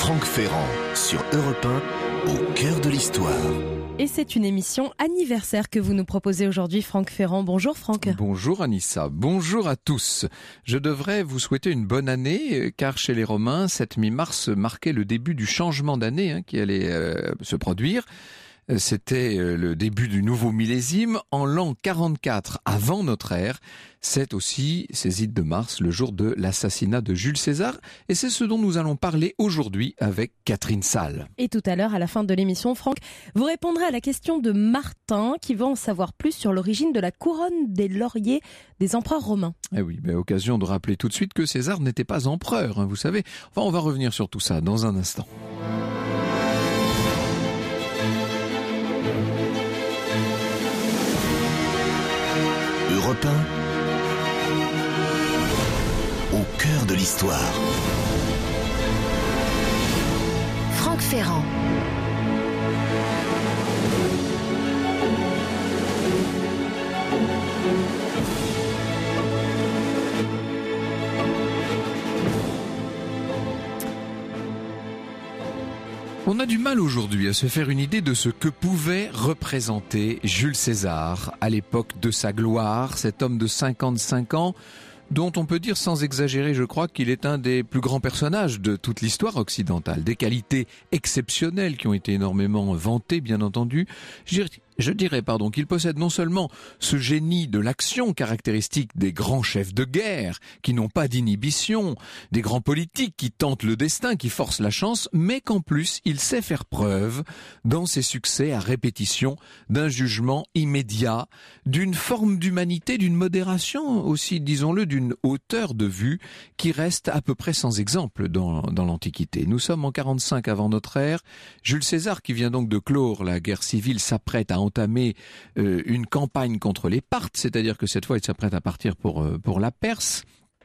Franck Ferrand sur Europe 1, au cœur de l'histoire. Et c'est une émission anniversaire que vous nous proposez aujourd'hui, Franck Ferrand. Bonjour Franck. Bonjour Anissa, bonjour à tous. Je devrais vous souhaiter une bonne année, car chez les Romains, cette mi-mars marquait le début du changement d'année qui allait se produire. C'était le début du nouveau millésime en l'an 44 avant notre ère. C'est aussi, ces ides de mars, le jour de l'assassinat de Jules César. Et c'est ce dont nous allons parler aujourd'hui avec Catherine Salle. Et tout à l'heure, à la fin de l'émission, Franck, vous répondrez à la question de Martin, qui veut en savoir plus sur l'origine de la couronne des lauriers des empereurs romains. Eh oui, occasion de rappeler tout de suite que César n'était pas empereur, vous savez. Enfin, on va revenir sur tout ça dans un instant. Europe 1, au cœur de l'histoire. Franck Ferrand. On a du mal aujourd'hui à se faire une idée de ce que pouvait représenter Jules César à l'époque de sa gloire, cet homme de 55 ans, dont on peut dire sans exagérer, je crois, qu'il est un des plus grands personnages de toute l'histoire occidentale. Des qualités exceptionnelles qui ont été énormément vantées, bien entendu. Je dirais qu'il possède non seulement ce génie de l'action caractéristique des grands chefs de guerre, qui n'ont pas d'inhibition, des grands politiques qui tentent le destin, qui forcent la chance, mais qu'en plus, il sait faire preuve, dans ses succès à répétition, d'un jugement immédiat, d'une forme d'humanité, d'une modération aussi, disons-le, d'une hauteur de vue qui reste à peu près sans exemple dans l'Antiquité. Nous sommes en 45 avant notre ère. Jules César, qui vient donc de clore la guerre civile, s'apprête à entamer une campagne contre les Parthes, c'est-à-dire que cette fois il s'apprête à partir pour la Perse.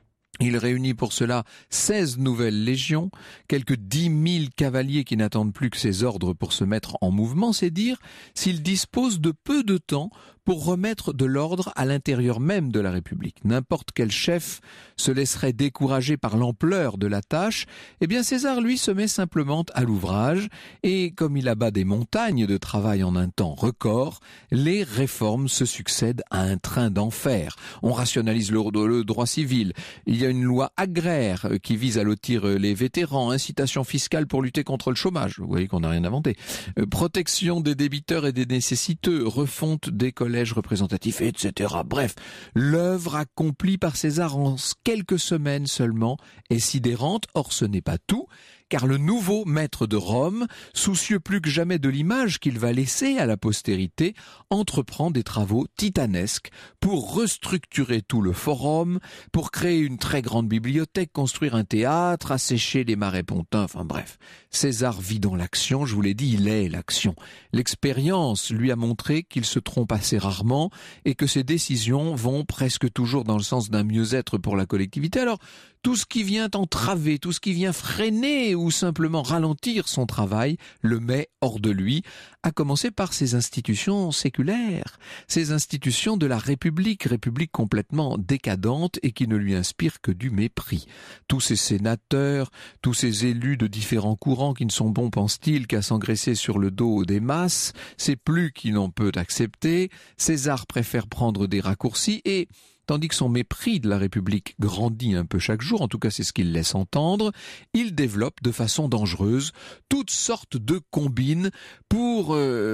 Il réunit pour cela 16 nouvelles légions, quelques 10 000 cavaliers qui n'attendent plus que ses ordres pour se mettre en mouvement. C'est dire s'il dispose de peu de temps pour remettre de l'ordre à l'intérieur même de la République. N'importe quel chef se laisserait décourager par l'ampleur de la tâche. Eh bien, César, lui, se met simplement à l'ouvrage et, comme il abat des montagnes de travail en un temps record, les réformes se succèdent à un train d'enfer. On rationalise le droit civil. Il y a une loi agraire qui vise à lotir les vétérans, incitation fiscale pour lutter contre le chômage. Vous voyez qu'on n'a rien inventé. Protection des débiteurs et des nécessiteux, refonte des collèges représentatifs, etc. Bref, l'œuvre accomplie par César en quelques semaines seulement est sidérante. Or, ce n'est pas tout, car le nouveau maître de Rome, soucieux plus que jamais de l'image qu'il va laisser à la postérité, entreprend des travaux titanesques pour restructurer tout le forum, pour créer une très grande bibliothèque, construire un théâtre, assécher les marais pontins, enfin bref. César vit dans l'action, je vous l'ai dit, il est l'action. L'expérience lui a montré qu'il se trompe assez rarement et que ses décisions vont presque toujours dans le sens d'un mieux-être pour la collectivité. Alors, tout ce qui vient entraver, tout ce qui vient freiner ou simplement ralentir son travail, le met hors de lui, à commencer par ces institutions séculaires, ces institutions de la République complètement décadente et qui ne lui inspirent que du mépris. Tous ces sénateurs, tous ces élus de différents courants qui ne sont bons, pense-t-il, qu'à s'engraisser sur le dos des masses, c'est plus qu'il n'en peut accepter. César préfère prendre des raccourcis et tandis que son mépris de la République grandit un peu chaque jour, en tout cas c'est ce qu'il laisse entendre, il développe de façon dangereuse toutes sortes de combines pour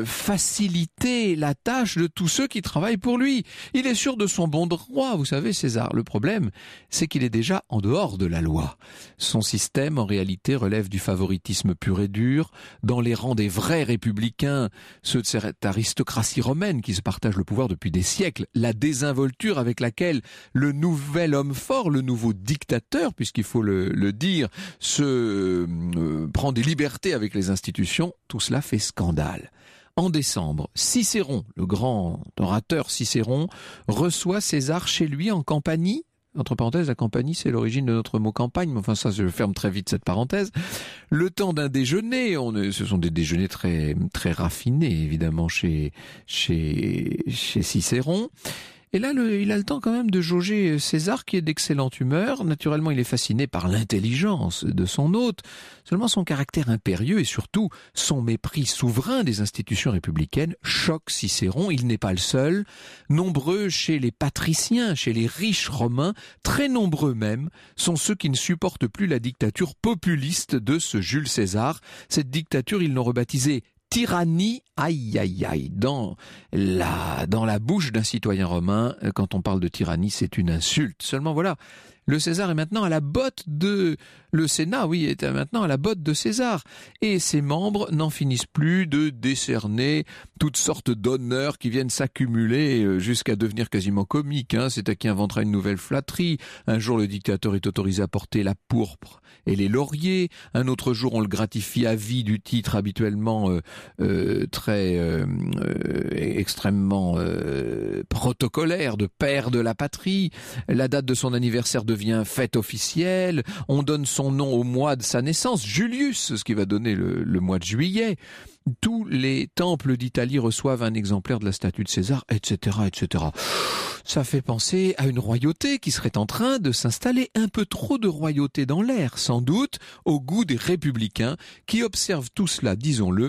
faciliter la tâche de tous ceux qui travaillent pour lui. Il est sûr de son bon droit, vous savez César. Le problème, c'est qu'il est déjà en dehors de la loi. Son système, en réalité, relève du favoritisme pur et dur. Dans les rangs des vrais républicains, ceux de cette aristocratie romaine qui se partage le pouvoir depuis des siècles, la désinvolture avec laquelle le nouvel homme fort, le nouveau dictateur, puisqu'il faut le dire, prend des libertés avec les institutions, tout cela fait scandale. En décembre, Cicéron, le grand orateur Cicéron, reçoit César chez lui en Campanie. Entre parenthèses, la Campanie, c'est l'origine de notre mot campagne, mais enfin ça, je ferme très vite cette parenthèse. Le temps d'un déjeuner, ce sont des déjeuners très, très raffinés, évidemment, chez Cicéron. Et là, il a le temps quand même de jauger César, qui est d'excellente humeur. Naturellement, il est fasciné par l'intelligence de son hôte. Seulement, son caractère impérieux et surtout son mépris souverain des institutions républicaines choque Cicéron. Il n'est pas le seul. Nombreux chez les patriciens, chez les riches romains, très nombreux même, sont ceux qui ne supportent plus la dictature populiste de ce Jules César. Cette dictature, ils l'ont rebaptisée tyrannie, aïe aïe aïe, dans la bouche d'un citoyen romain. Quand on parle de tyrannie, c'est une insulte. Seulement voilà, le César est maintenant à la botte le Sénat, oui, est maintenant à la botte de César. Et ses membres n'en finissent plus de décerner toutes sortes d'honneurs qui viennent s'accumuler jusqu'à devenir quasiment comiques. C'est à qui inventera une nouvelle flatterie. Un jour, le dictateur est autorisé à porter la pourpre et les lauriers. Un autre jour, on le gratifie à vie du titre habituellement extrêmement protocolaire de père de la patrie. La date de son anniversaire devient fête officielle. On donne son nom au mois de sa naissance, Julius, ce qui va donner le mois de juillet. Tous les temples d'Italie reçoivent un exemplaire de la statue de César, etc., etc. Ça fait penser à une royauté qui serait en train de s'installer, un peu trop de royauté dans l'air, sans doute, au goût des républicains qui observent tout cela, disons-le,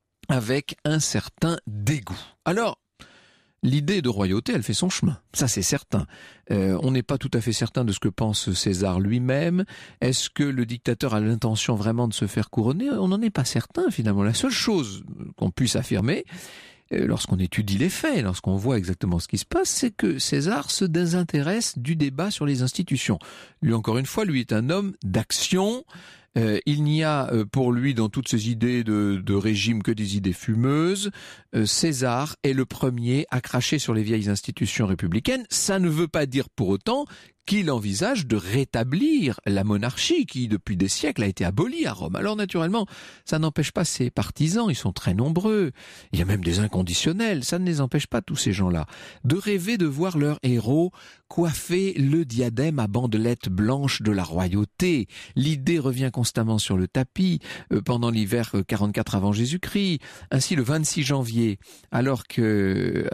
avec un certain dégoût. Alors, l'idée de royauté, elle fait son chemin. Ça, c'est certain. On n'est pas tout à fait certain de ce que pense César lui-même. Est-ce que le dictateur a l'intention vraiment de se faire couronner ? On n'en est pas certain, finalement. La seule chose qu'on puisse affirmer, lorsqu'on étudie les faits, lorsqu'on voit exactement ce qui se passe, c'est que César se désintéresse du débat sur les institutions. Lui, encore une fois, lui est un homme d'action. Il n'y a pour lui dans toutes ces idées de régime que des idées fumeuses. César est le premier à cracher sur les vieilles institutions républicaines. Ça ne veut pas dire pour autant qu'il envisage de rétablir la monarchie qui, depuis des siècles, a été abolie à Rome. Alors naturellement, ça n'empêche pas ses partisans, ils sont très nombreux. Il y a même des inconditionnels, ça ne les empêche pas, tous ces gens-là, de rêver de voir leur héros coiffer le diadème à bandelettes blanches de la royauté. L'idée revient constamment sur le tapis pendant l'hiver 44 avant Jésus-Christ. Ainsi, le 26 janvier, alors que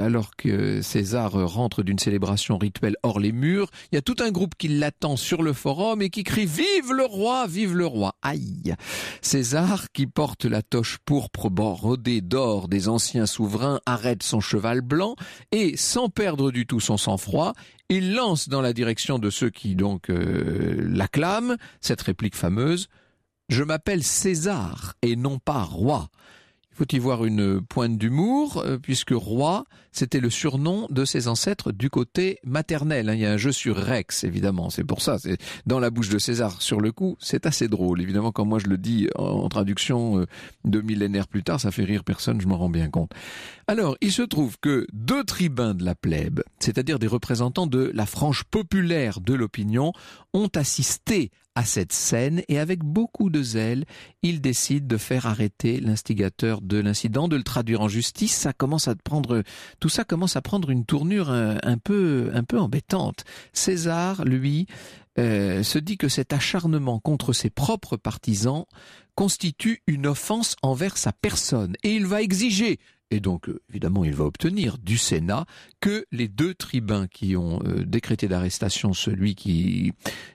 César rentre d'une célébration rituelle hors les murs, il y a tout un groupe qui l'attend sur le forum et qui crie « Vive le roi, vive le roi !» Aïe ! César, qui porte la toche pourpre brodée d'or des anciens souverains, arrête son cheval blanc et, sans perdre du tout son sang-froid, il lance dans la direction de ceux qui donc l'acclament cette réplique fameuse « Je m'appelle César et non pas roi ». Il faut y voir une pointe d'humour, puisque roi, c'était le surnom de ses ancêtres du côté maternel. Il y a un jeu sur Rex, évidemment. C'est pour ça, c'est dans la bouche de César. Sur le coup, c'est assez drôle. Évidemment, quand moi je le dis en traduction 2 millénaires plus tard, ça fait rire personne, je m'en rends bien compte. Alors, il se trouve que 2 tribuns de la plèbe, c'est-à-dire des représentants de la frange populaire de l'opinion, ont assisté à cette scène et avec beaucoup de zèle, ils décident de faire arrêter l'instigateur de l'incident, de le traduire en justice. Tout ça commence à prendre une tournure un peu embêtante. César, lui, se dit que cet acharnement contre ses propres partisans constitue une offense envers sa personne et il va exiger, et donc évidemment il va obtenir du Sénat, que les 2 tribuns qui ont décrété d'arrestation celui qui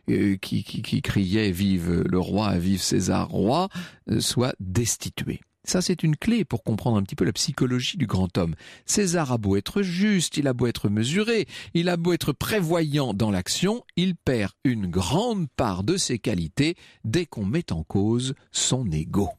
criait « Vive le roi, vive César roi » soient destitués. Ça, c'est une clé pour comprendre un petit peu la psychologie du grand homme. César a beau être juste, il a beau être mesuré, il a beau être prévoyant dans l'action, il perd une grande part de ses qualités dès qu'on met en cause son ego.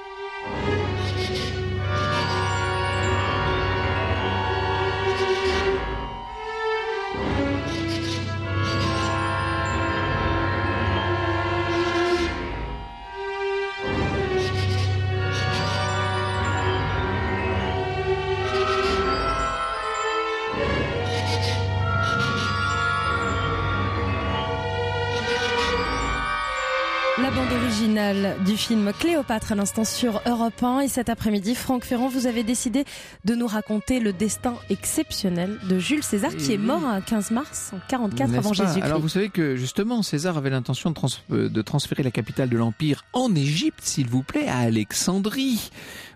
La bande originale du film Cléopâtre à l'instant sur Europe 1. Et cet après-midi, Franck Ferrand, vous avez décidé de nous raconter le destin exceptionnel de Jules César, qui est mort un 15 mars 44 avant Jésus-Christ. Alors vous savez que justement César avait l'intention de transférer la capitale de l'Empire en Égypte, s'il vous plaît, à Alexandrie.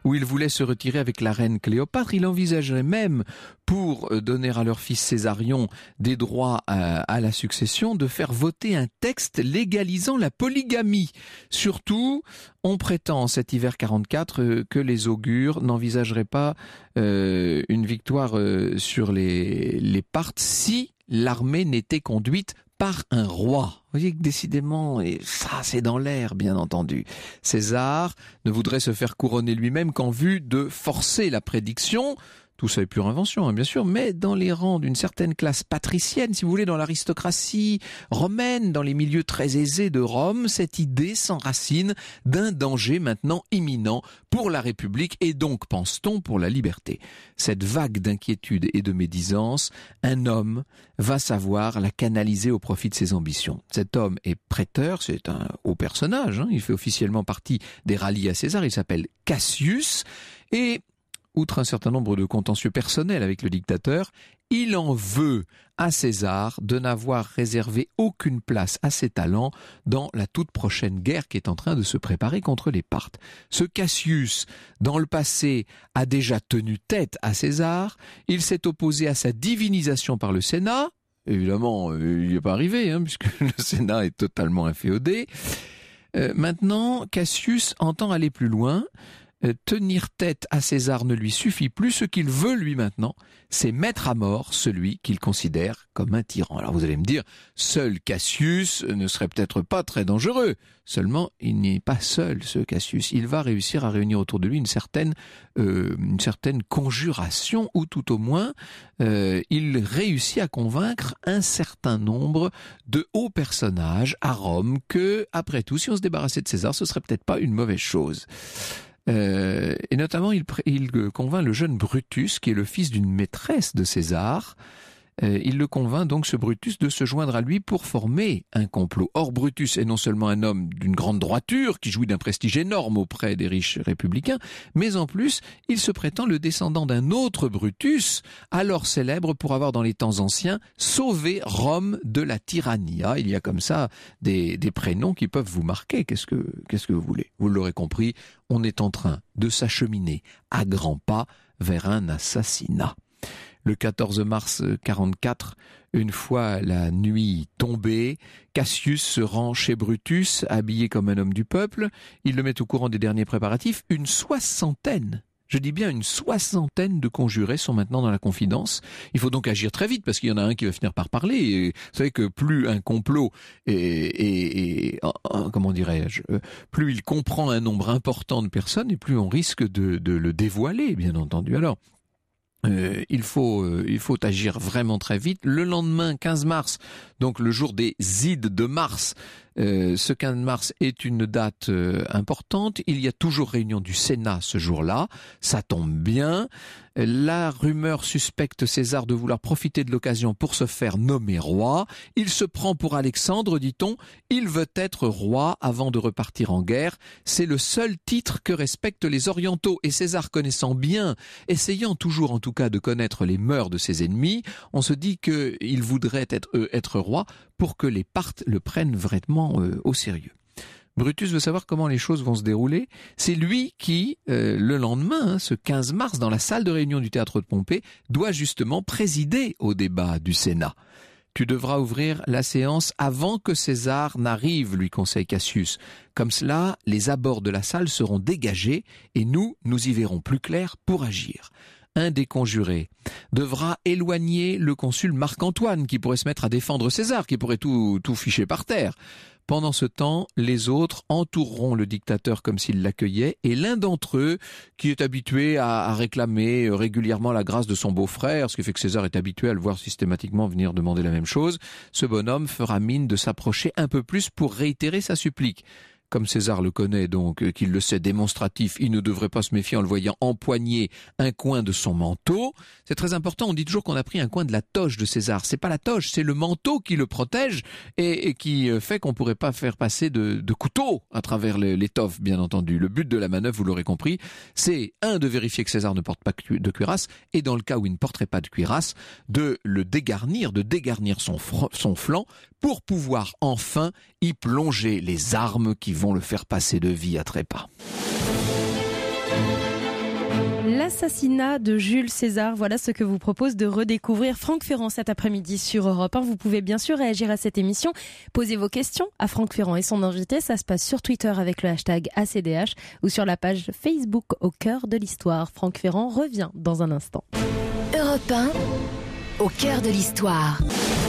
où il voulait se retirer avec la reine Cléopâtre. Il envisagerait même, pour donner à leur fils Césarion des droits à la succession, de faire voter un texte légalisant la polygamie. Surtout, on prétend cet hiver 44 que les augures n'envisageraient pas une victoire sur les Parthes si l'armée n'était conduite par un roi. Vous voyez que décidément, et ça c'est dans l'air bien entendu, César ne voudrait se faire couronner lui-même qu'en vue de forcer la prédiction. Tout ça est pure invention, hein, bien sûr, mais dans les rangs d'une certaine classe patricienne, si vous voulez, dans l'aristocratie romaine, dans les milieux très aisés de Rome, cette idée s'enracine d'un danger maintenant imminent pour la République et donc, pense-t-on, pour la liberté. Cette vague d'inquiétude et de médisance, un homme va savoir la canaliser au profit de ses ambitions. Cet homme est prêteur, c'est un haut personnage, hein, il fait officiellement partie des rallies à César, il s'appelle Cassius, et outre un certain nombre de contentieux personnels avec le dictateur, il en veut à César de n'avoir réservé aucune place à ses talents dans la toute prochaine guerre qui est en train de se préparer contre les Parthes. Ce Cassius, dans le passé, a déjà tenu tête à César, il s'est opposé à sa divinisation par le Sénat. Évidemment, il n'y est pas arrivé, hein, puisque le Sénat est totalement inféodé. Maintenant, Cassius entend aller plus loin. Tenir tête à César ne lui suffit plus. Ce qu'il veut, lui, maintenant, c'est mettre à mort celui qu'il considère comme un tyran. Alors vous allez me dire, seul Cassius ne serait peut-être pas très dangereux. Seulement, il n'est pas seul, ce Cassius. Il va réussir à réunir autour de lui une certaine conjuration, ou tout au moins, il réussit à convaincre un certain nombre de hauts personnages à Rome que, après tout, si on se débarrassait de César, ce serait peut-être pas une mauvaise chose. Et notamment, il convainc le jeune Brutus, qui est le fils d'une maîtresse de César. Il le convainc donc, ce Brutus, de se joindre à lui pour former un complot. Or, Brutus est non seulement un homme d'une grande droiture, qui jouit d'un prestige énorme auprès des riches républicains, mais en plus, il se prétend le descendant d'un autre Brutus, alors célèbre pour avoir, dans les temps anciens, sauvé Rome de la tyrannie. Ah, il y a comme ça des prénoms qui peuvent vous marquer. Qu'est-ce que vous voulez? Vous l'aurez compris, on est en train de s'acheminer à grands pas vers un assassinat. Le 14 mars 44, une fois la nuit tombée, Cassius se rend chez Brutus, habillé comme un homme du peuple. Il le met au courant des derniers préparatifs. Une soixantaine, je dis bien une soixantaine de conjurés sont maintenant dans la confidence. Il faut donc agir très vite parce qu'il y en a un qui va finir par parler. Et vous savez que plus un complot comment dirais-je, plus il comprend un nombre important de personnes et plus on risque de le dévoiler, bien entendu. Alors, il faut agir vraiment très vite. Le lendemain, 15 mars, donc le jour des Ides de mars, ce 15 mars est une date importante. Il y a toujours réunion du Sénat ce jour-là. Ça tombe bien. La rumeur suspecte César de vouloir profiter de l'occasion pour se faire nommer roi. Il se prend pour Alexandre, dit-on. Il veut être roi avant de repartir en guerre. C'est le seul titre que respectent les orientaux. Et César, connaissant bien, essayant toujours en tout cas de connaître les mœurs de ses ennemis, on se dit qu'il voudrait être roi pour que les Parthes le prennent vraiment au sérieux. Brutus veut savoir comment les choses vont se dérouler. C'est lui qui, le lendemain, ce 15 mars, dans la salle de réunion du théâtre de Pompée, doit justement présider au débat du Sénat. Tu devras ouvrir la séance avant que César n'arrive, lui conseille Cassius. Comme cela, les abords de la salle seront dégagés et nous y verrons plus clair pour agir. Un des conjurés devra éloigner le consul Marc-Antoine, qui pourrait se mettre à défendre César, qui pourrait tout ficher par terre. Pendant ce temps, les autres entoureront le dictateur comme s'ils l'accueillaient, et l'un d'entre eux, qui est habitué à réclamer régulièrement la grâce de son beau-frère, ce qui fait que César est habitué à le voir systématiquement venir demander la même chose, ce bonhomme fera mine de s'approcher un peu plus pour réitérer sa supplique. Comme César le connaît donc, qu'il le sait démonstratif, il ne devrait pas se méfier en le voyant empoigner un coin de son manteau. C'est très important, on dit toujours qu'on a pris un coin de la toge de César. C'est pas la toge, c'est le manteau qui le protège et qui fait qu'on pourrait pas faire passer de couteau à travers l'étoffe, bien entendu. Le but de la manœuvre, vous l'aurez compris, c'est de vérifier que César ne porte pas de cuirasse et dans le cas où il ne porterait pas de cuirasse, de le dégarnir, son flanc pour pouvoir enfin y plonger les armes qui vont le faire passer de vie à trépas. L'assassinat de Jules César, voilà ce que vous propose de redécouvrir Franck Ferrand cet après-midi sur Europe 1. Vous pouvez bien sûr réagir à cette émission, poser vos questions à Franck Ferrand et son invité. Ça se passe sur Twitter avec le hashtag ACDH ou sur la page Facebook Au cœur de l'histoire. Franck Ferrand revient dans un instant. Europe 1, au cœur de l'histoire.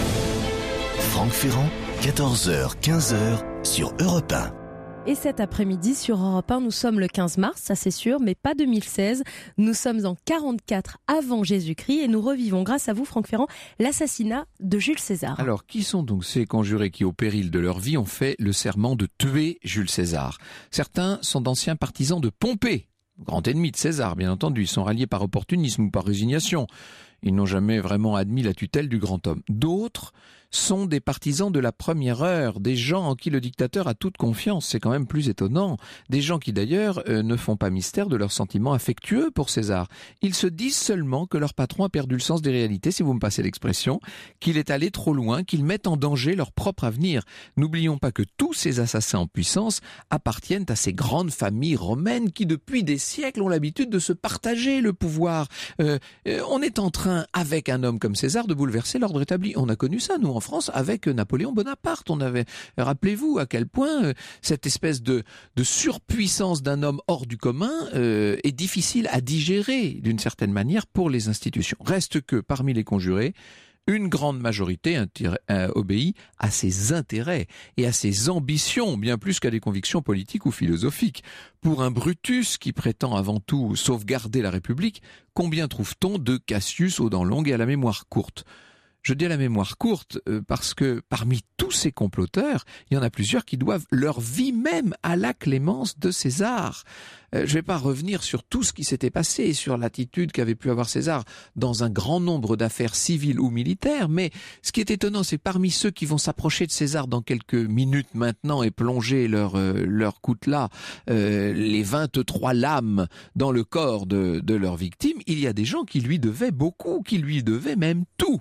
Franck Ferrand, 14h, 15h sur Europe 1. Et cet après-midi sur Europe 1, nous sommes le 15 mars, ça c'est sûr, mais pas 2016. Nous sommes en 44 avant Jésus-Christ et nous revivons, grâce à vous Franck Ferrand, l'assassinat de Jules César. Alors, qui sont donc ces conjurés qui, au péril de leur vie, ont fait le serment de tuer Jules César? Certains sont d'anciens partisans de Pompée, grand ennemi de César, bien entendu. Ils sont ralliés par opportunisme ou par résignation. Ils n'ont jamais vraiment admis la tutelle du grand homme. D'autres sont des partisans de la première heure, des gens en qui le dictateur a toute confiance, c'est quand même plus étonnant. Des gens qui d'ailleurs ne font pas mystère de leurs sentiments affectueux pour César. Ils se disent seulement que leur patron a perdu le sens des réalités, si vous me passez l'expression, qu'il est allé trop loin, qu'il met en danger leur propre avenir. N'oublions pas que tous ces assassins en puissance appartiennent à ces grandes familles romaines qui depuis des siècles ont l'habitude de se partager le pouvoir. On est en train, avec un homme comme César, de bouleverser l'ordre établi. On a connu ça, nous, en France, avec Napoléon Bonaparte. On avait, rappelez-vous à quel point cette espèce de surpuissance d'un homme hors du commun est difficile à digérer d'une certaine manière pour les institutions. Reste que parmi les conjurés, une grande majorité obéit à ses intérêts et à ses ambitions, bien plus qu'à des convictions politiques ou philosophiques. Pour un Brutus qui prétend avant tout sauvegarder la République, combien trouve-t-on de Cassius aux dents longues et à la mémoire courte ? Je dis à la mémoire courte parce que parmi tous ces comploteurs, il y en a plusieurs qui doivent leur vie même à la clémence de César. Je ne vais pas revenir sur tout ce qui s'était passé, sur l'attitude qu'avait pu avoir César dans un grand nombre d'affaires civiles ou militaires, mais ce qui est étonnant, c'est que parmi ceux qui vont s'approcher de César dans quelques minutes maintenant et plonger leur coutelas, les 23 lames dans le corps de leur victime, il y a des gens qui lui devaient beaucoup, qui lui devaient même tout.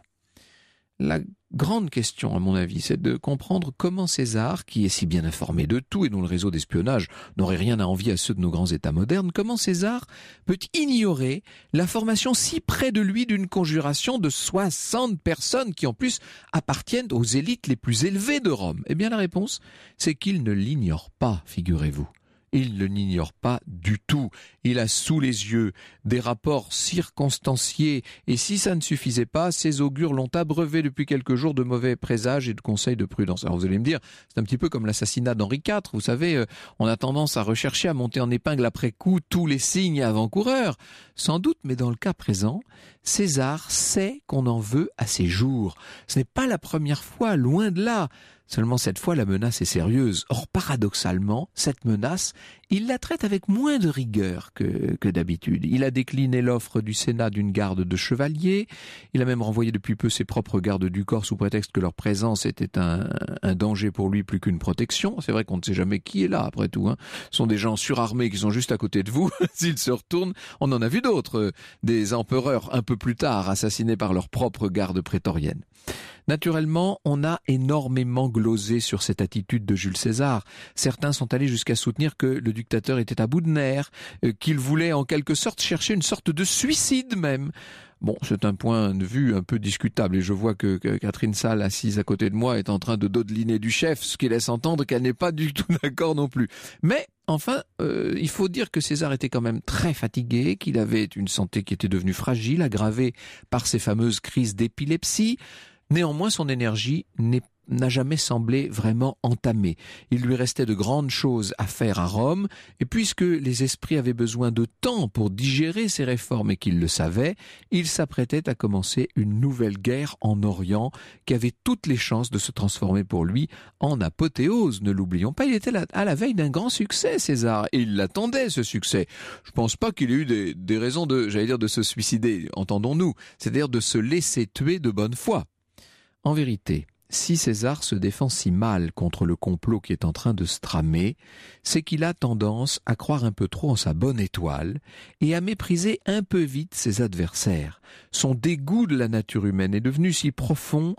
La grande question, à mon avis, c'est de comprendre comment César, qui est si bien informé de tout et dont le réseau d'espionnage n'aurait rien à envier à ceux de nos grands États modernes, comment César peut ignorer la formation si près de lui d'une conjuration de 60 personnes qui en plus appartiennent aux élites les plus élevées de Rome. Eh bien la réponse, c'est qu'il ne l'ignore pas, figurez-vous. Il ne l'ignore pas du tout. Il a sous les yeux des rapports circonstanciés et si ça ne suffisait pas, ses augures l'ont abreuvé depuis quelques jours de mauvais présages et de conseils de prudence. Alors vous allez me dire, c'est un petit peu comme l'assassinat d'Henri IV. Vous savez, on a tendance à rechercher, à monter en épingle après coup tous les signes avant-coureurs. Sans doute, mais dans le cas présent, César sait qu'on en veut à ses jours. Ce n'est pas la première fois, loin de là. Seulement cette fois, la menace est sérieuse. Or, paradoxalement, cette menace, il la traite avec moins de rigueur que d'habitude. Il a décliné l'offre du Sénat d'une garde de chevaliers. Il a même renvoyé depuis peu ses propres gardes du corps sous prétexte que leur présence était un danger pour lui plus qu'une protection. C'est vrai qu'on ne sait jamais qui est là, après tout. Ce sont des gens surarmés qui sont juste à côté de vous. S'ils se retournent, on en a vu d'autres. Des empereurs un peu plus tard assassinés par leur propre garde prétorienne. Naturellement, on a énormément glosé sur cette attitude de Jules César. Certains sont allés jusqu'à soutenir que le dictateur était à bout de nerfs, qu'il voulait en quelque sorte chercher une sorte de suicide même. Bon, c'est un point de vue un peu discutable et je vois que Catherine Salle, assise à côté de moi, est en train de dodeliner du chef, ce qui laisse entendre qu'elle n'est pas du tout d'accord non plus. Mais enfin, il faut dire que César était quand même très fatigué, qu'il avait une santé qui était devenue fragile, aggravée par ces fameuses crises d'épilepsie. Néanmoins, son énergie n'a jamais semblé vraiment entamée. Il lui restait de grandes choses à faire à Rome, et puisque les esprits avaient besoin de temps pour digérer ces réformes et qu'ils le savaient, il s'apprêtait à commencer une nouvelle guerre en Orient qui avait toutes les chances de se transformer pour lui en apothéose. Ne l'oublions pas, il était à la veille d'un grand succès, César, et il l'attendait, ce succès. Je pense pas qu'il ait eu des raisons de se suicider, entendons-nous, c'est-à-dire de se laisser tuer de bonne foi. En vérité, si César se défend si mal contre le complot qui est en train de se tramer, c'est qu'il a tendance à croire un peu trop en sa bonne étoile et à mépriser un peu vite ses adversaires. Son dégoût de la nature humaine est devenu si profond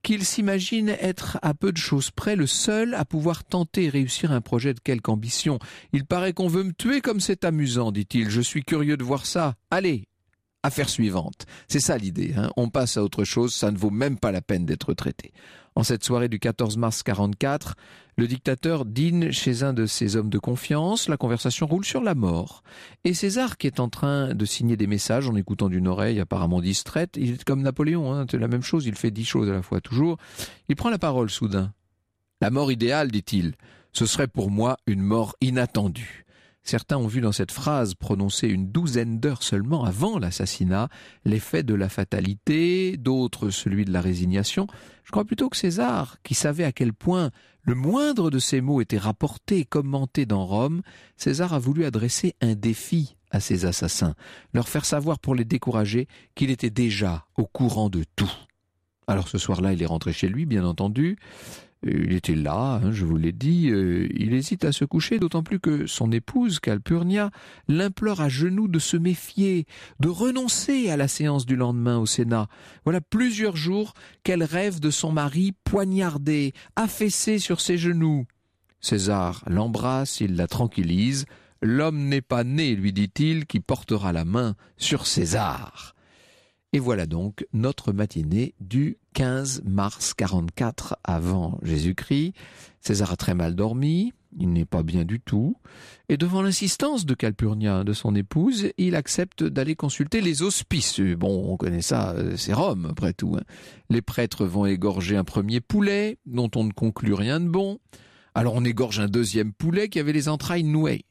qu'il s'imagine être à peu de choses près le seul à pouvoir tenter et réussir un projet de quelque ambition. Il paraît qu'on veut me tuer comme c'est amusant, dit-il. Je suis curieux de voir ça. Allez, affaire suivante. C'est ça l'idée, hein. On passe à autre chose, ça ne vaut même pas la peine d'être traité. En cette soirée du 14 mars 44, le dictateur dîne chez un de ses hommes de confiance, la conversation roule sur la mort. Et César, qui est en train de signer des messages en écoutant d'une oreille apparemment distraite, il est comme Napoléon, hein, c'est la même chose, il fait 10 choses à la fois toujours. Il prend la parole soudain. La mort idéale, dit-il, ce serait pour moi une mort inattendue. Certains ont vu dans cette phrase, prononcée une douzaine d'heures seulement avant l'assassinat, l'effet de la fatalité, d'autres celui de la résignation. Je crois plutôt que César, qui savait à quel point le moindre de ces mots était rapporté et commenté dans Rome, César a voulu adresser un défi à ces assassins, leur faire savoir pour les décourager qu'il était déjà au courant de tout. Alors ce soir-là, il est rentré chez lui, bien entendu. Il était là, hein, je vous l'ai dit, il hésite à se coucher, d'autant plus que son épouse, Calpurnia, l'implore à genoux de se méfier, de renoncer à la séance du lendemain au Sénat. Voilà plusieurs jours qu'elle rêve de son mari poignardé, affaissé sur ses genoux. César l'embrasse, il la tranquillise. « L'homme n'est pas né, lui dit-il, qui portera la main sur César. » Et voilà donc notre matinée du 15 mars 44 avant Jésus-Christ. César a très mal dormi, il n'est pas bien du tout. Et devant l'insistance de Calpurnia, de son épouse, il accepte d'aller consulter les hospices. Bon, on connaît ça, c'est Rome après tout, hein. Les prêtres vont égorger un premier poulet, dont on ne conclut rien de bon. Alors on égorge un deuxième poulet qui avait les entrailles nouées.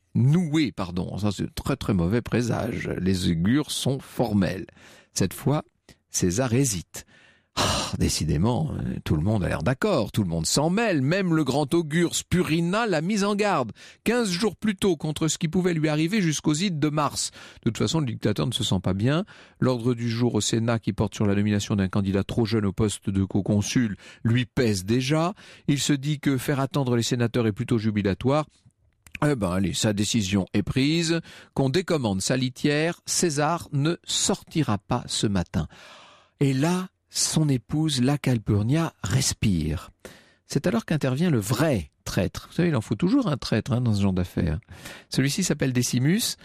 Ça c'est un très très mauvais présage. Les augures sont formels. Cette fois, César hésite. Décidément, tout le monde a l'air d'accord, tout le monde s'en mêle, même le grand augure Spurina l'a mis en garde, 15 jours plus tôt, contre ce qui pouvait lui arriver jusqu'aux ides de mars. De toute façon, le dictateur ne se sent pas bien. L'ordre du jour au Sénat qui porte sur la nomination d'un candidat trop jeune au poste de co-consul lui pèse déjà. Il se dit que faire attendre les sénateurs est plutôt jubilatoire. Allez, sa décision est prise, qu'on décommande sa litière, César ne sortira pas ce matin. Et là, son épouse, la Calpurnia, respire. C'est alors qu'intervient le vrai traître. Vous savez, il en faut toujours un traître dans ce genre d'affaires. Celui-ci s'appelle Decimus.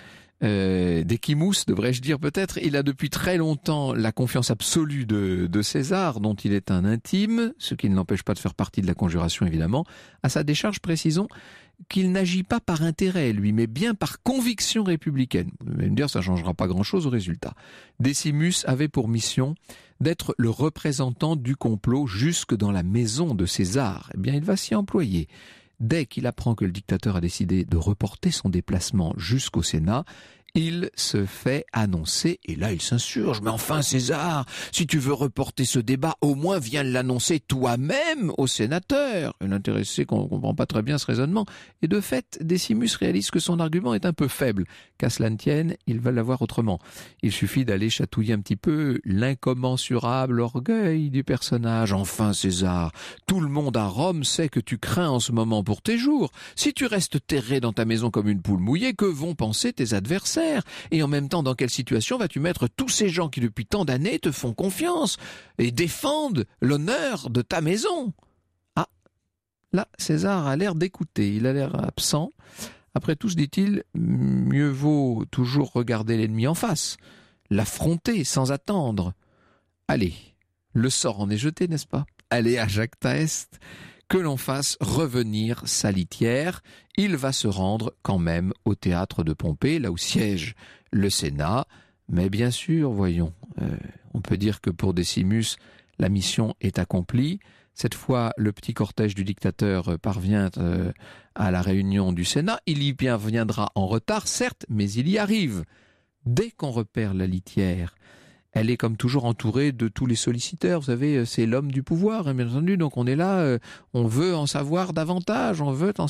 Decimus, devrais-je dire peut-être. Il a depuis très longtemps la confiance absolue de César, dont il est un intime, ce qui ne l'empêche pas de faire partie de la conjuration évidemment. À sa décharge, précisons qu'il n'agit pas par intérêt, lui, mais bien par conviction républicaine. Vous allez me dire, ça ne changera pas grand-chose au résultat. Decimus avait pour mission d'être le représentant du complot jusque dans la maison de César. Eh bien, il va s'y employer. Dès qu'il apprend que le dictateur a décidé de reporter son déplacement jusqu'au Sénat, il se fait annoncer, et là il s'insurge. Mais enfin César, si tu veux reporter ce débat, au moins viens l'annoncer toi-même au sénateur. L'intéressé ne comprend pas très bien ce raisonnement. Et de fait, Decimus réalise que son argument est un peu faible. Qu'à cela ne tienne, il va l'avoir autrement. Il suffit d'aller chatouiller un petit peu l'incommensurable orgueil du personnage. Enfin César, tout le monde à Rome sait que tu crains en ce moment pour tes jours. Si tu restes terré dans ta maison comme une poule mouillée, que vont penser tes adversaires ? Et en même temps, dans quelle situation vas-tu mettre tous ces gens qui depuis tant d'années te font confiance et défendent l'honneur de ta maison ? Ah, là, César a l'air d'écouter, il a l'air absent. Après tout, se dit-il, mieux vaut toujours regarder l'ennemi en face, l'affronter sans attendre. Allez, le sort en est jeté, n'est-ce pas ? Allez, à Jacta Est, que l'on fasse revenir sa litière. Il va se rendre quand même au théâtre de Pompée, là où siège le Sénat. Mais bien sûr, voyons, on peut dire que pour Decimus, la mission est accomplie. Cette fois, le petit cortège du dictateur parvient à la réunion du Sénat. Il y parviendra en retard, certes, mais il y arrive. Dès qu'on repère la litière, elle est comme toujours entourée de tous les solliciteurs. Vous savez, c'est l'homme du pouvoir, bien entendu. Donc on est là, on veut en savoir davantage,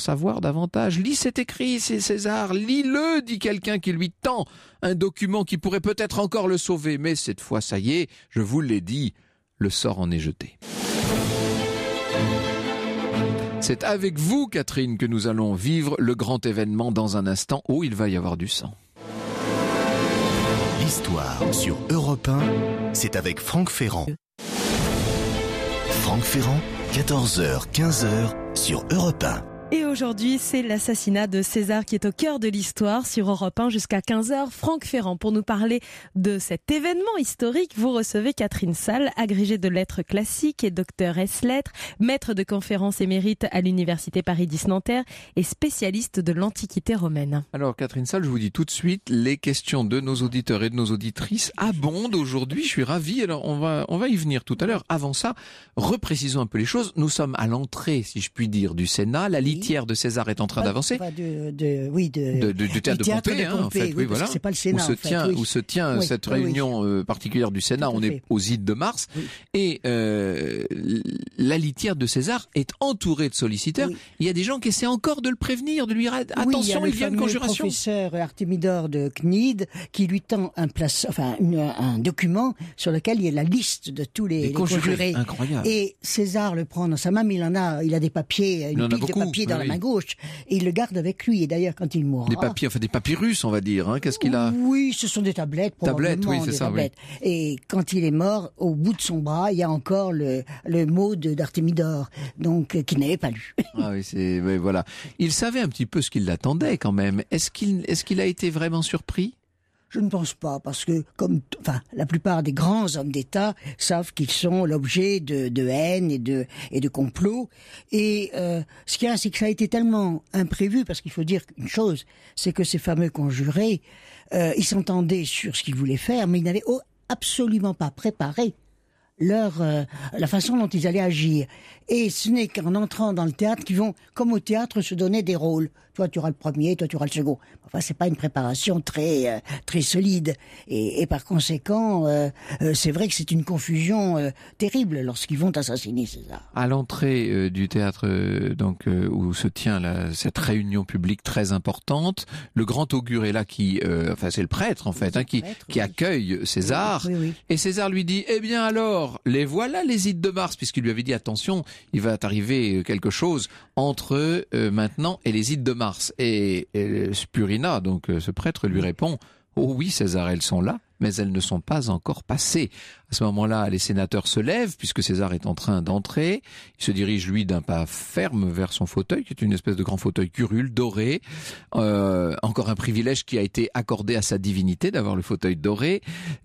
Lis cet écrit, c'est César, lis-le, dit quelqu'un qui lui tend un document qui pourrait peut-être encore le sauver. Mais cette fois, ça y est, je vous l'ai dit, le sort en est jeté. C'est avec vous, Catherine, que nous allons vivre le grand événement dans un instant où il va y avoir du sang. L'histoire sur Europe 1, c'est avec Franck Ferrand. Franck Ferrand, 14h, 15h sur Europe 1. Et aujourd'hui, c'est l'assassinat de César qui est au cœur de l'histoire sur Europe 1 jusqu'à 15h. Franck Ferrand, pour nous parler de cet événement historique, vous recevez Catherine Salle, agrégée de lettres classiques et docteur ès-lettres, maître de conférences émérite à l'université Paris X Nanterre et spécialiste de l'Antiquité romaine. Alors Catherine Salle, je vous dis tout de suite, les questions de nos auditeurs et de nos auditrices abondent aujourd'hui. Je suis ravi. Alors on va y venir tout à l'heure. Avant ça, reprécisons un peu les choses. Nous sommes à l'entrée, si je puis dire, du Sénat. La litière de César est en train d'avancer. Du théâtre de Pompée, en fait. Oui, voilà. C'est pas le Sénat, où se tient cette réunion particulière du Sénat. On est aux Ides de mars. Oui. Et la litière de César est entourée de solliciteurs. Oui. Il y a des gens qui essaient encore de le prévenir, de lui dire attention, il y a une conjuration. Le professeur Artémidore de Cnide qui lui tend un document sur lequel il y a la liste de tous les conjurés. Incroyable. Et César le prend dans sa main, mais il a des papiers, une pile de papiers dans la main gauche, et il le garde avec lui. Et d'ailleurs, quand il mourra... Des papiers, des papyrus, on va dire. Qu'est-ce qu'il a? Oui, ce sont des tablettes, probablement. Tablettes, oui, c'est ça, tablettes. Oui. Et quand il est mort, au bout de son bras, il y a encore le mot d'Artémidore, donc qu'il n'avait pas lu. Ah oui, voilà. Il savait un petit peu ce qui l'attendait quand même. Est-ce qu'il a été vraiment surpris? Je ne pense pas, parce que la plupart des grands hommes d'État savent qu'ils sont l'objet de haine et de complots. Et ce qu'il y a, c'est que ça a été tellement imprévu, parce qu'il faut dire une chose, c'est que ces fameux conjurés, ils s'entendaient sur ce qu'ils voulaient faire, mais ils n'avaient absolument pas préparé la façon dont ils allaient agir. Et ce n'est qu'en entrant dans le théâtre qu'ils vont, comme au théâtre, se donner des rôles. Toi, tu auras le premier, toi, tu auras le second. Enfin, c'est pas une préparation très solide. Et par conséquent, c'est vrai que c'est une confusion terrible lorsqu'ils vont assassiner César. À l'entrée du théâtre, où se tient cette réunion publique très importante, le grand augure est là c'est le prêtre, en fait, qui accueille César. Oui. Et César lui dit, eh bien alors, les voilà les Ides de mars, puisqu'il lui avait dit, attention, il va t'arriver quelque chose entre maintenant et les Ides de mars. Et Spurina, donc ce prêtre, lui répond, oh oui César, elles sont là, mais elles ne sont pas encore passées. À ce moment-là, les sénateurs se lèvent, puisque César est en train d'entrer. Il se dirige, lui, d'un pas ferme vers son fauteuil, qui est une espèce de grand fauteuil curule, doré. Encore un privilège qui a été accordé à sa divinité, d'avoir le fauteuil doré.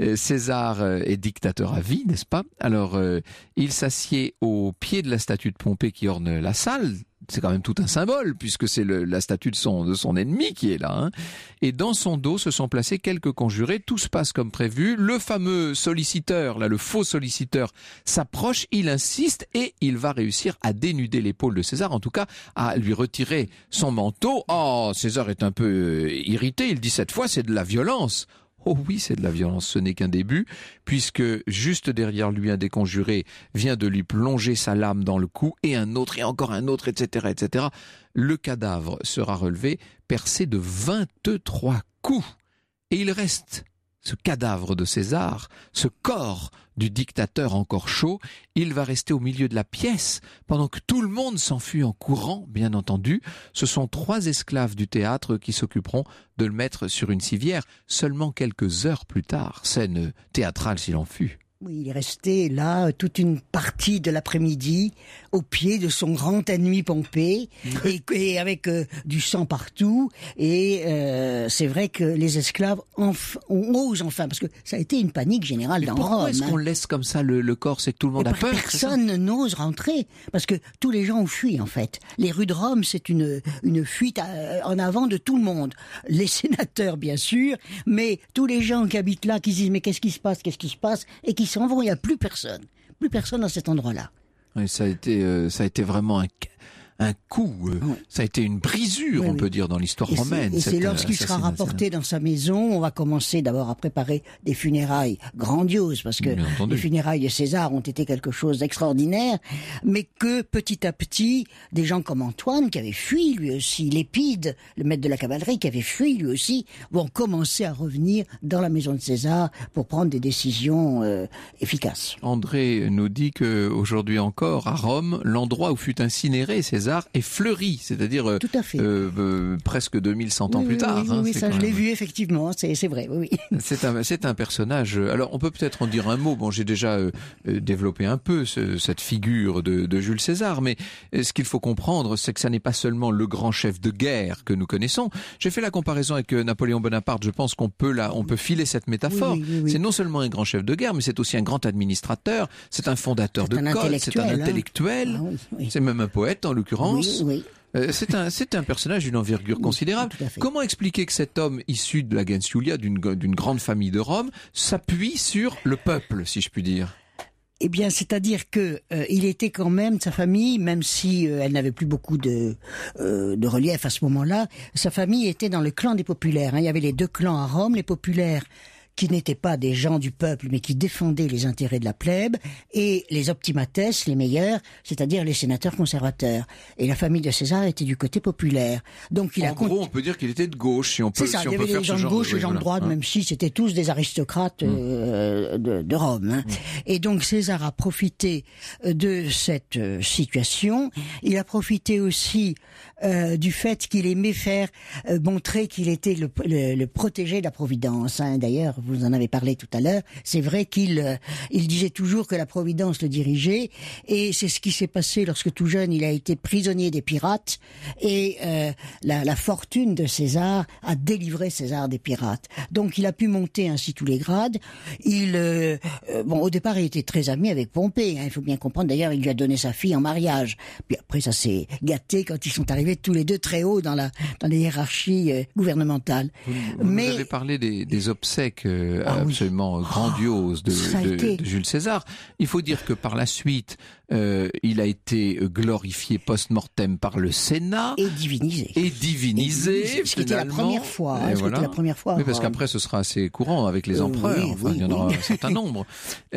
César est dictateur à vie, n'est-ce pas? Alors, il s'assied au pied de la statue de Pompée qui orne la salle. C'est quand même tout un symbole, puisque c'est la statue de son ennemi qui est là. Et dans son dos se sont placés quelques conjurés. Tout se passe comme prévu. Le fameux solliciteur, le faux solliciteur, s'approche, il insiste et il va réussir à dénuder l'épaule de César, en tout cas à lui retirer son manteau. Oh, César est un peu irrité. Il dit cette fois, c'est de la violence. Oh oui, c'est de la violence, ce n'est qu'un début, puisque juste derrière lui, un des conjurés vient de lui plonger sa lame dans le cou, et un autre, et encore un autre, etc., etc. Le cadavre sera relevé, percé de 23 coups. Et il reste ce cadavre de César, ce corps du dictateur encore chaud, il va rester au milieu de la pièce pendant que tout le monde s'enfuit en courant, bien entendu. Ce sont 3 esclaves du théâtre qui s'occuperont de le mettre sur une civière seulement quelques heures plus tard. Scène théâtrale s'il en fut. Oui, il est resté là toute une partie de l'après-midi au pied de son grand ennemi Pompée et avec du sang partout. Et c'est vrai que les esclaves osent enfin, parce que ça a été une panique générale dans Rome. Pourquoi est-ce qu'on laisse comme ça le corps? C'est que tout le monde a peur? Personne n'ose rentrer, parce que tous les gens ont fui en fait. Les rues de Rome, c'est une fuite en avant de tout le monde. Les sénateurs bien sûr, mais tous les gens qui habitent là, qui se disent mais qu'est-ce qui se passe, et qui s'en vont, il n'y a plus personne à cet endroit-là. Oui, ça a été vraiment un coup, ça a été une brisure, on peut dire, dans l'histoire romaine. Et c'est lorsqu'il sera rapporté dans sa maison, on va commencer d'abord à préparer des funérailles grandioses, parce que les funérailles de César ont été quelque chose d'extraordinaire, mais que petit à petit, des gens comme Antoine, qui avait fui lui aussi, Lépide, le maître de la cavalerie, qui avait fui lui aussi, vont commencer à revenir dans la maison de César pour prendre des décisions efficaces. André nous dit que aujourd'hui encore, à Rome, l'endroit où fut incinéré César César est fleuri, c'est-à-dire Tout à fait. presque 2100 ans plus tard. Oui, C'est ça quand je l'ai même- vu effectivement, c'est vrai, oui. C'est un personnage. Alors, on peut peut-être en dire un mot. Bon, j'ai déjà développé un peu cette figure de Jules César, mais ce qu'il faut comprendre, c'est que ça n'est pas seulement le grand chef de guerre que nous connaissons. J'ai fait la comparaison avec Napoléon Bonaparte. Je pense qu'on peut filer cette métaphore. Oui. C'est non seulement un grand chef de guerre, mais c'est aussi un grand administrateur. C'est un fondateur de C'est un code. C'est un intellectuel, hein. intellectuel. Ah oui. C'est même un poète en l'occurrence. Oui. C'est un personnage d'une envergure considérable. tout à fait. Comment expliquer que cet homme issu de la gens Iulia, d'une grande famille de Rome, s'appuie sur le peuple, si je puis dire? Eh bien, c'est-à-dire que il était quand même, sa famille, même si elle n'avait plus beaucoup de relief à ce moment-là, sa famille était dans le clan des populaires. Il y avait les deux clans à Rome, les populaires qui n'étaient pas des gens du peuple, mais qui défendaient les intérêts de la plèbe, et les optimates, les meilleurs, c'est-à-dire les sénateurs conservateurs. Et la famille de César était du côté populaire. Donc il En gros, on peut dire qu'il était de gauche, si on peut, c'est ça, si il on y peut avait faire les ce gens de genre gauche et les gens de voilà. droite, même si c'était tous des aristocrates de Rome. Hein. Et donc César a profité de cette situation. Il a profité aussi du fait qu'il aimait faire montrer qu'il était le protégé de la Providence. Hein. D'ailleurs, vous en avez parlé tout à l'heure. C'est vrai qu'il disait toujours que la Providence le dirigeait, et c'est ce qui s'est passé lorsque tout jeune il a été prisonnier des pirates, et la fortune de César a délivré César des pirates. Donc il a pu monter ainsi tous les grades. Au départ il était très ami avec Pompée, hein, il faut bien comprendre. D'ailleurs il lui a donné sa fille en mariage. Puis après ça s'est gâté quand ils sont arrivés tous les deux très haut dans les hiérarchies gouvernementales. Vous nous avez parlé des obsèques absolument grandiose de Jules César. Il faut dire que par la suite, il a été glorifié post-mortem par le Sénat. Et divinisé. Ce qui était la première fois. Oui, parce qu'après, ce sera assez courant avec les empereurs. Il y en aura un certain nombre.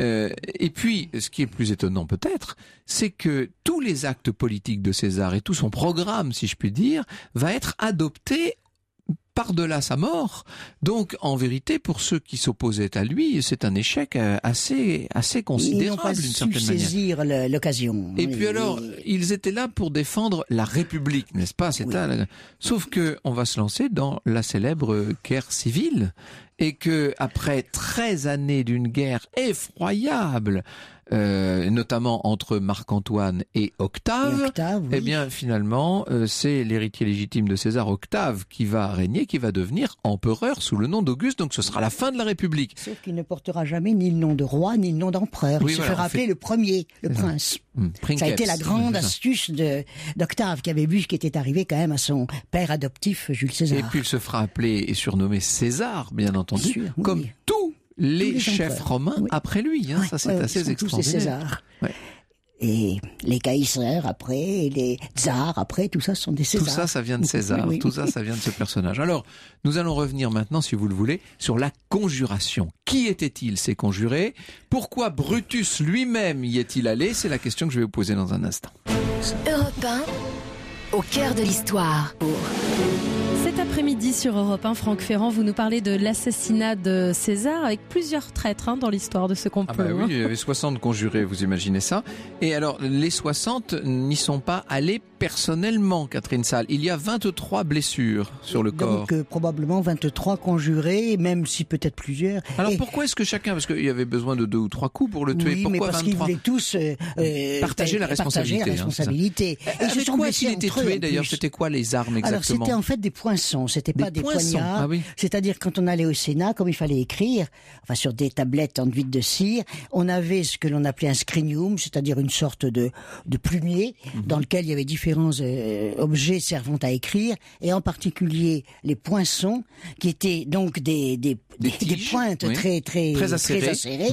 Et puis, ce qui est plus étonnant peut-être, c'est que tous les actes politiques de César et tout son programme, si je puis dire, va être adopté par-delà sa mort. Donc, en vérité, pour ceux qui s'opposaient à lui, c'est un échec assez considérable d'une certaine manière. Ils n'ont pas su saisir l'occasion. Et puis alors, ils étaient là pour défendre la République, n'est-ce pas? Sauf que on va se lancer dans la célèbre guerre civile, et que après 13 années d'une guerre effroyable, notamment entre Marc-Antoine et Octave, eh bien finalement c'est l'héritier légitime de César, Octave, qui va régner, qui va devenir empereur sous le nom d'Auguste. Donc ce sera la fin de la République. Sauf qu'il ne portera jamais ni le nom de roi ni le nom d'empereur. Il se fera appeler le premier, le prince. Ça a été la grande astuce d'Octave, qui avait vu ce qui était arrivé quand même à son père adoptif Jules César. Et puis il se fera appeler et surnommer César, bien entendu, comme tous les chefs romains après lui. Hein, ça, c'est assez extraordinaire. Tous ces Césars. Et les Kaiser après, et les Tsars après, tout ça sont des Césars. Tout ça, ça vient de César. Tout ça, ça vient de ce personnage. Alors, nous allons revenir maintenant, si vous le voulez, sur la conjuration. Qui étaient-ils, ces conjurés? Pourquoi Brutus lui-même y est-il allé? C'est la question que je vais vous poser dans un instant. Europe 1, au cœur de l'histoire. Cet après-midi sur Europe 1, Franck Ferrand, vous nous parlez de l'assassinat de César avec plusieurs traîtres dans l'histoire de ce complot. Ah bah oui, il y avait 60 conjurés, vous imaginez ça. Et alors, les 60 n'y sont pas allés personnellement, Catherine Salle. Il y a 23 blessures sur le corps. Donc probablement 23 conjurés, même si peut-être plusieurs. Alors pourquoi est-ce que chacun, parce qu'il y avait besoin de 2 ou 3 coups pour le tuer, oui, pourquoi mais parce 23? qu'ils voulaient tous partager la responsabilité. Et ils se sont blessés qu'il était entre eux, tué en d'ailleurs? plus. C'était quoi les armes exactement? Alors c'était en fait des poinçons, c'était pas des poignards. Ah oui. C'est-à-dire quand on allait au Sénat, comme il fallait écrire, enfin sur des tablettes enduites de cire, on avait ce que l'on appelait un scrinium, c'est-à-dire une sorte de plumier dans lequel il y avait différents objets servant à écrire, et en particulier les poinçons, qui étaient donc des pointes très acérées.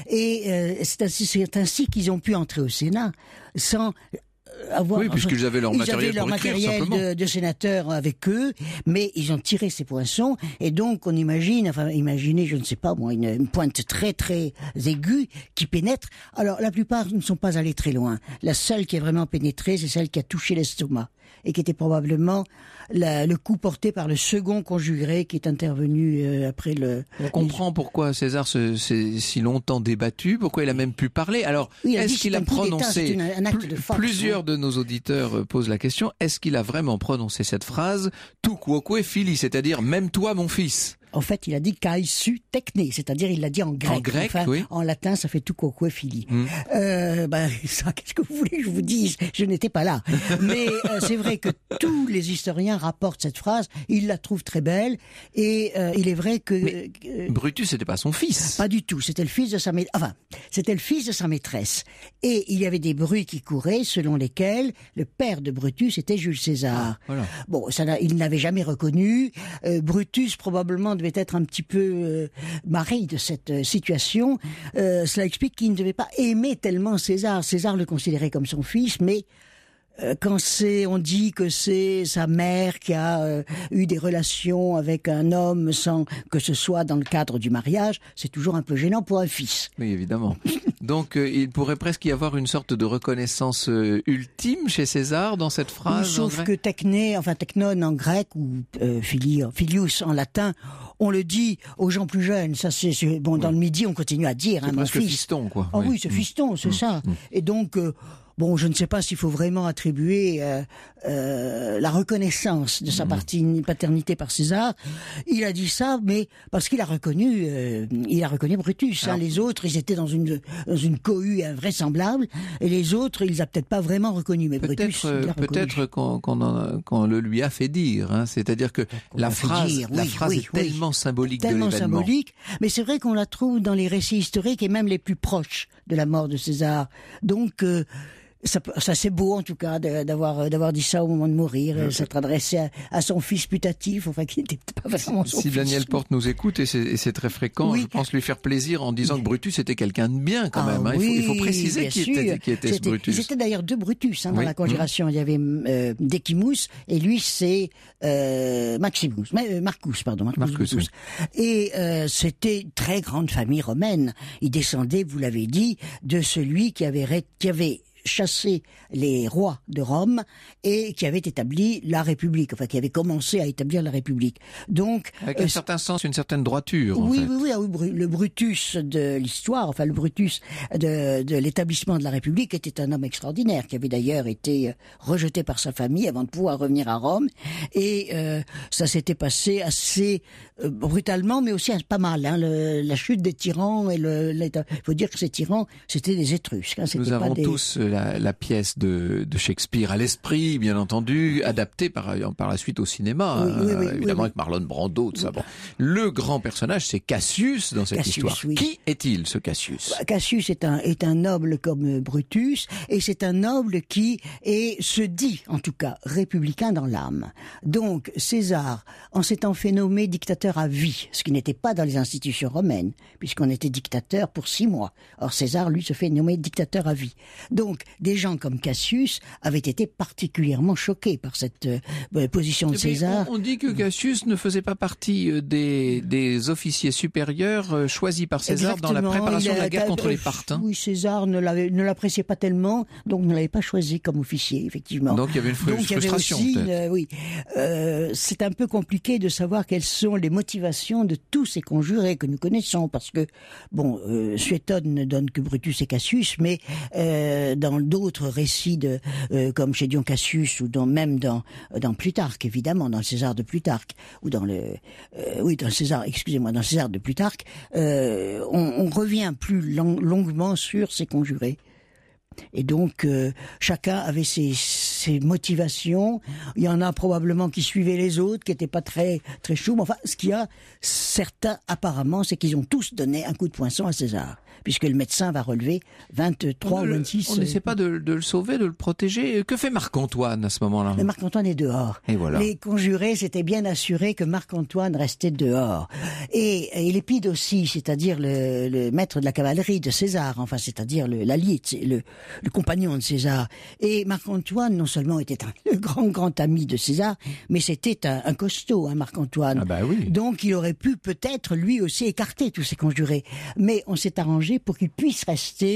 Et c'est ainsi qu'ils ont pu entrer au Sénat sans avoir... Oui, puisqu'ils avaient leur matériel pour écrire, simplement. de sénateurs avec eux, mais ils ont tiré ces poinçons, et donc on imaginez, je ne sais pas moi, une pointe très très aiguë qui pénètre. Alors la plupart ne sont pas allés très loin. La seule qui a vraiment pénétré, c'est celle qui a touché l'estomac, et qui était probablement le coup porté par le second conjuré qui est intervenu après le... On comprend pourquoi César s'est si longtemps débattu, pourquoi il a même pu parler. Alors, est-ce qu'il a prononcé... Un acte de force, plusieurs de nos auditeurs posent la question, est-ce qu'il a vraiment prononcé cette phrase « tu quoque fili », c'est-à-dire « même toi mon fils ». En fait, il a dit kai su techne, c'est-à-dire il l'a dit en grec. En grec, enfin, oui. En latin, ça fait tout quoque fili. Ça, qu'est-ce que vous voulez que je vous dise? Je n'étais pas là. Mais c'est vrai que tous les historiens rapportent cette phrase. Ils la trouvent très belle. Et il est vrai que Brutus, c'était pas son fils. Pas du tout. C'était le fils de sa c'était le fils de sa maîtresse. Et il y avait des bruits qui couraient selon lesquels le père de Brutus était Jules César. Voilà. Bon, il n'avait jamais reconnu. Brutus probablement devait être un petit peu marré de cette situation. Cela explique qu'il ne devait pas aimer tellement César. César le considérait comme son fils, mais quand on dit que c'est sa mère qui a eu des relations avec un homme sans que ce soit dans le cadre du mariage, c'est toujours un peu gênant pour un fils. Oui, évidemment. Donc, il pourrait presque y avoir une sorte de reconnaissance ultime chez César dans cette phrase. Sauf que teknon en grec ou filius en latin, on le dit aux gens plus jeunes. Ça, c'est bon. Dans le Midi, on continue à dire, c'est mon presque fils. fiston, quoi. Ah oui, c'est fiston, c'est ça. Et donc. Bon, je ne sais pas s'il faut vraiment attribuer la reconnaissance de sa paternité par César. Il a dit ça, mais parce qu'il a reconnu Brutus. Alors, les autres, ils étaient dans une cohue invraisemblable, et les autres, ils a peut-être pas vraiment reconnu. Mais Brutus, peut-être qu'on le lui a fait dire. Hein. C'est-à-dire que la phrase est tellement symbolique de l'événement. Tellement symbolique, mais c'est vrai qu'on la trouve dans les récits historiques et même les plus proches de la mort de César. Donc ça c'est beau en tout cas d'avoir dit ça au moment de mourir, s'être adressé à son fils putatif, enfin qui n'était pas vraiment son fils. Si Daniel Porte nous écoute, et c'est très fréquent, je pense lui faire plaisir en disant que Brutus était quelqu'un de bien quand même. Hein. Il faut préciser qui était ce Brutus. Ils étaient d'ailleurs deux Brutus dans la conjuration. Il y avait Decimus et lui c'est Marcus. Oui. Et c'était une très grande famille romaine. Il descendait, vous l'avez dit, de celui qui avait chassé les rois de Rome et qui avait établi la République, enfin qui avait commencé à établir la République. Donc avec un certain sens, une certaine droiture. Oui, le Brutus de l'histoire, enfin le Brutus de l'établissement de la République était un homme extraordinaire qui avait d'ailleurs été rejeté par sa famille avant de pouvoir revenir à Rome, et ça s'était passé assez brutalement, mais aussi pas mal. Hein, la chute des tyrans et il faut dire que ces tyrans, c'était des Étrusques. Hein, nous avons tous la pièce de Shakespeare à l'esprit, bien entendu, adaptée par la suite au cinéma, évidemment avec Marlon Brando, tout ça. Bon. Le grand personnage, c'est Cassius dans cette histoire. Oui. Qui est-il, ce Cassius? Cassius est un noble comme Brutus, et c'est un noble qui se dit, en tout cas, républicain dans l'âme. Donc, César, en s'étant fait nommer dictateur à vie, ce qui n'était pas dans les institutions romaines, puisqu'on était dictateur pour 6 mois. Or, César, lui, se fait nommer dictateur à vie. Donc, des gens comme Cassius avaient été particulièrement choqués par cette position de César. On dit que Cassius ne faisait pas partie des officiers supérieurs choisis par César. Exactement. Dans la préparation de la guerre contre les Parthes. Oui, César ne l'appréciait pas tellement, donc ne l'avait pas choisi comme officier, effectivement. Donc il y avait une frustration. C'est un peu compliqué de savoir quelles sont les motivations de tous ces conjurés que nous connaissons, parce que, Suétone ne donne que Brutus et Cassius, mais dans d'autres récits comme chez Dion Cassius ou même dans Plutarque, évidemment, dans le César de Plutarque, ou dans César de Plutarque, on revient plus longuement sur ces conjurés. Et donc, chacun avait ses motivations. Il y en a probablement qui suivaient les autres, qui n'étaient pas très très chauds. Enfin, ce qu'il y a, certains apparemment, c'est qu'ils ont tous donné un coup de poinçon à César, puisque le médecin va relever 23 ou 26... On n'essaie pas de le sauver, de le protéger. Que fait Marc-Antoine à ce moment-là? Mais Marc-Antoine est dehors. Et voilà. Les conjurés s'étaient bien assurés que Marc-Antoine restait dehors. Et Lépide aussi, c'est-à-dire le maître de la cavalerie de César, enfin, c'est-à-dire l'allié, le compagnon de César. Et Marc-Antoine, non seulement était le grand ami de César, mais c'était un costaud, hein, Marc-Antoine. Ah bah oui. Donc il aurait pu peut-être lui aussi écarter tous ces conjurés. Mais on s'est arrangé pour qu'il puisse rester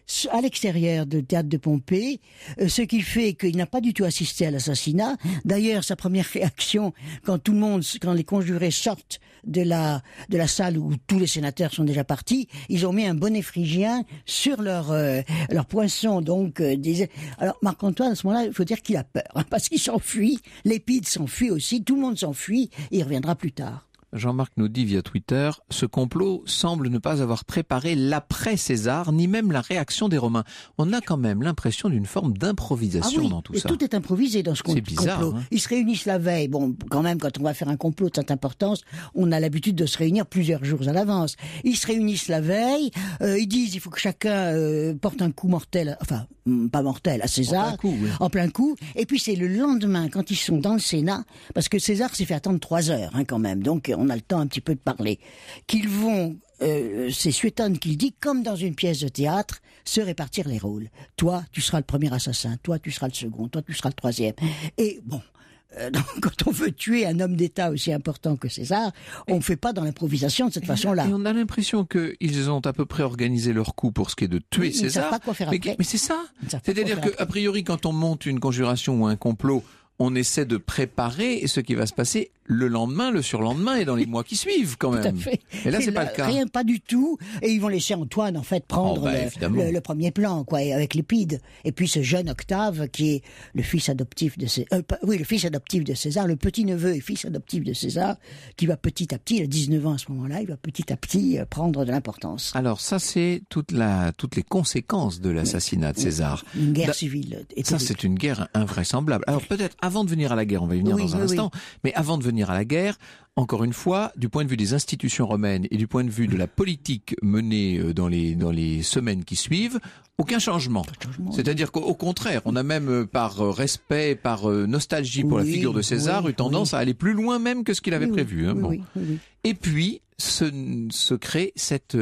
à l'extérieur du théâtre de Pompée, ce qui fait qu'il n'a pas du tout assisté à l'assassinat. D'ailleurs, sa première réaction, quand les conjurés sortent de la salle où tous les sénateurs sont déjà partis, ils ont mis un bonnet phrygien sur leur poinçon. Donc, alors Marc-Antoine, à ce moment-là, il faut dire qu'il a peur, hein, parce qu'il s'enfuit, l'Épide s'enfuit aussi, tout le monde s'enfuit, et il reviendra plus tard. Jean-Marc nous dit via Twitter, ce complot semble ne pas avoir préparé l'après-César, ni même la réaction des Romains. On a quand même l'impression d'une forme d'improvisation dans tout ça. Tout est improvisé dans ce complot. C'est bizarre, hein. Ils se réunissent la veille. Bon, quand même, quand on va faire un complot de cette importance, on a l'habitude de se réunir plusieurs jours à l'avance. Ils se réunissent la veille, ils disent il faut que chacun porte un coup mortel, enfin, pas mortel, à César, en plein coup. Et puis c'est le lendemain, quand ils sont dans le Sénat, parce que César s'est fait attendre 3 heures, hein, quand même. Donc, on a le temps un petit peu de parler, qu'ils vont, c'est Suétone qui le dit, comme dans une pièce de théâtre, se répartir les rôles. Toi, tu seras le premier assassin, toi, tu seras le second, toi, tu seras le troisième. Et bon, donc, quand on veut tuer un homme d'État aussi important que César, on ne fait pas dans l'improvisation de cette façon-là. Et on a l'impression qu'ils ont à peu près organisé leur coup pour ce qui est de tuer César. Ils ne savent pas quoi faire après. Mais c'est ça. C'est-à-dire qu'a priori, quand on monte une conjuration ou un complot, on essaie de préparer ce qui va se passer le lendemain, le surlendemain et dans les mois qui suivent quand même. Tout à fait. Et là, c'est pas le cas. Rien, pas du tout. Et ils vont laisser Antoine, en fait, prendre le premier plan, quoi, avec l'Épide. Et puis ce jeune Octave, qui est le fils adoptif de le fils adoptif de César, le petit-neveu et fils adoptif de César, qui va petit à petit, il a 19 ans à ce moment-là, il va petit à petit prendre de l'importance. Alors ça, c'est toutes les conséquences de l'assassinat de César. Une guerre civile. Ça, c'est une guerre invraisemblable. Alors peut-être, avant de venir à la guerre, on va y venir dans un instant, mais avant de venir à la guerre, encore une fois, du point de vue des institutions romaines et du point de vue de la politique menée dans les semaines qui suivent, aucun changement. C'est-à-dire qu'au contraire, on a même par respect, par nostalgie pour la figure de César, eu tendance à aller plus loin même que ce qu'il avait prévu. Hein, bon. Et puis, se crée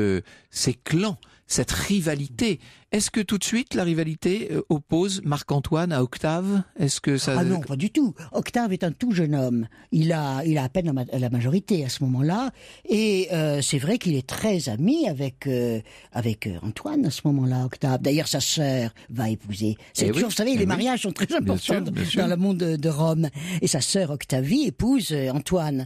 ces clans, cette rivalité. Est-ce que tout de suite la rivalité oppose Marc-Antoine à Octave? Est-ce que ça... Ah non, pas du tout. Octave est un tout jeune homme. Il a à peine la majorité à ce moment-là. Et c'est vrai qu'il est très ami avec Antoine à ce moment-là, Octave. D'ailleurs, sa sœur va épouser. Vous savez, les mariages sont très importants dans le monde de Rome. Et sa sœur Octavie épouse Antoine.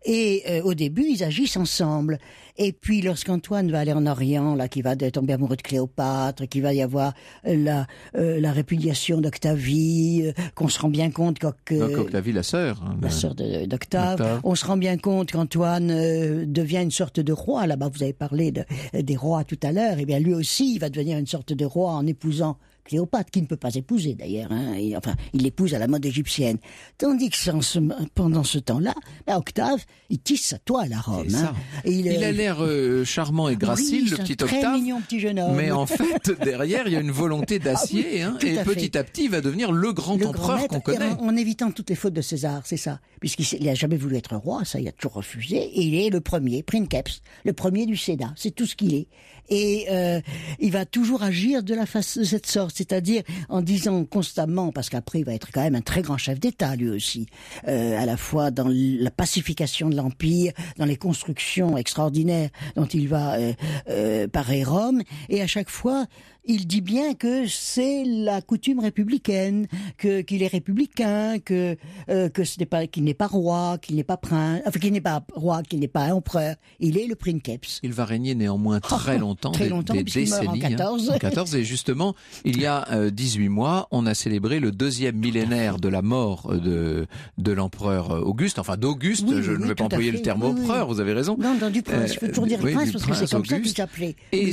Et au début, ils agissent ensemble. Et puis, lorsqu'Antoine va aller en Orient, là, qui va tomber amoureux de Cléopâtre, qu'il va y avoir la répudiation d'Octavie, qu'on se rend bien compte Octavie, la sœur. Hein, la sœur d'Octave. On se rend bien compte qu'Antoine devient une sorte de roi. Là-bas, vous avez parlé des rois tout à l'heure. Eh bien, lui aussi, il va devenir une sorte de roi en épousant Cléopâtre, qui ne peut pas épouser d'ailleurs, hein. Il l'épouse à la mode égyptienne. Tandis que pendant ce temps-là, Octave, il tisse sa toile à Rome. Hein. Il a l'air charmant et gracile, le petit Octave. Très mignon petit jeune homme. Mais en fait, derrière, il y a une volonté d'acier, et petit à petit, il va devenir le grand empereur qu'on connaît. En évitant toutes les fautes de César, c'est ça. Puisqu'il n'a jamais voulu être roi, ça, il a toujours refusé. Et il est le premier, princeps, le premier du Sénat. C'est tout ce qu'il est. Et il va toujours agir de cette sorte, c'est-à-dire en disant constamment, parce qu'après il va être quand même un très grand chef d'État lui aussi, à la fois dans la pacification de l'Empire, dans les constructions extraordinaires dont il va parer Rome, et à chaque fois il dit bien que c'est la coutume républicaine, qu'il est républicain, que qu'il n'est pas roi, qu'il n'est pas prince, enfin qu'il n'est pas roi, qu'il n'est pas empereur. Il est le princeps. Il va régner néanmoins très longtemps, des décennies. En 14. En 14, et justement, il y a 18 mois, on a célébré le 2e millénaire de la mort de l'empereur Auguste, enfin d'Auguste. Je ne vais pas employer le terme empereur. Vous avez raison. Non, du prince. Il faut toujours dire prince parce que c'est comme ça qu'il s'appelait. Et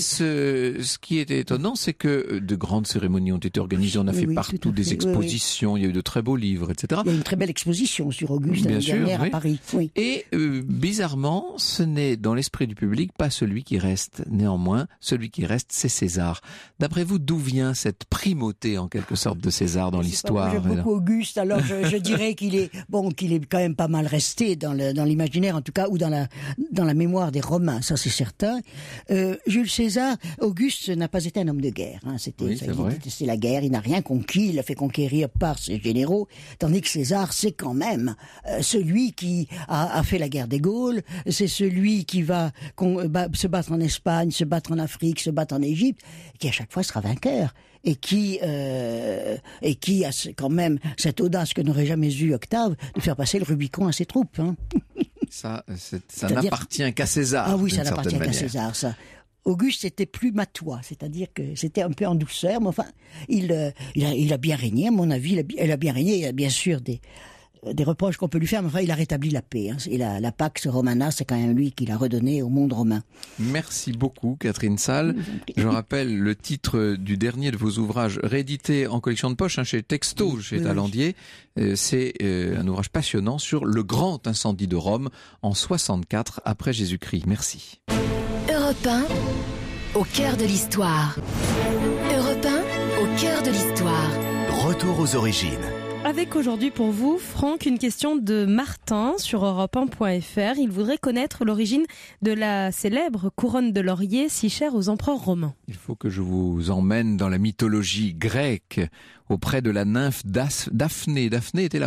ce qui est étonnant, c'est que de grandes cérémonies ont été organisées. On a fait partout des expositions. Il y a eu de très beaux livres, etc. Il y a une très belle exposition sur Auguste l'année dernière à Paris. Oui. Et bizarrement, ce n'est dans l'esprit du public pas celui qui reste. Néanmoins, celui qui reste, c'est César. D'après vous, d'où vient cette primauté en quelque sorte de César dans l'histoire? J'aime beaucoup Auguste. Alors je dirais qu'il est quand même pas mal resté dans l'imaginaire, en tout cas, ou dans la mémoire des Romains. Ça, c'est certain. Jules César, Auguste n'a pas été un homme de guerre. Hein. c'est la guerre. Il n'a rien conquis. Il l'a fait conquérir par ses généraux. Tandis que César, c'est quand même celui qui a fait la guerre des Gaules. C'est celui qui va se battre en Espagne, se battre en Afrique, se battre en Égypte, qui à chaque fois sera vainqueur. Et qui a quand même cette audace que n'aurait jamais eu Octave de faire passer le Rubicon à ses troupes. Hein. Ça n'appartient qu'à César. Ah oui, ça n'appartient qu'à César, ça. Auguste, c'était plus matois, c'est-à-dire que c'était un peu en douceur, mais enfin, il a bien régné, à mon avis, il a bien régné, il y a bien sûr des reproches qu'on peut lui faire, mais enfin, il a rétabli la paix. Hein. Et la Pax Romana, c'est quand même lui qui l'a redonné au monde romain. Merci beaucoup, Catherine Salle. Je rappelle le titre du dernier de vos ouvrages réédité en collection de poche chez Texto, chez Talandier. C'est un ouvrage passionnant sur le grand incendie de Rome en 64 après Jésus-Christ. Merci. Europe 1, au cœur de l'histoire. Europe 1, au cœur de l'histoire. Retour aux origines. Avec aujourd'hui pour vous, Franck, une question de Martin sur europe1.fr. Il voudrait connaître l'origine de la célèbre couronne de laurier si chère aux empereurs romains. Il faut que je vous emmène dans la mythologie grecque auprès de la nymphe Daphné. Daphné était le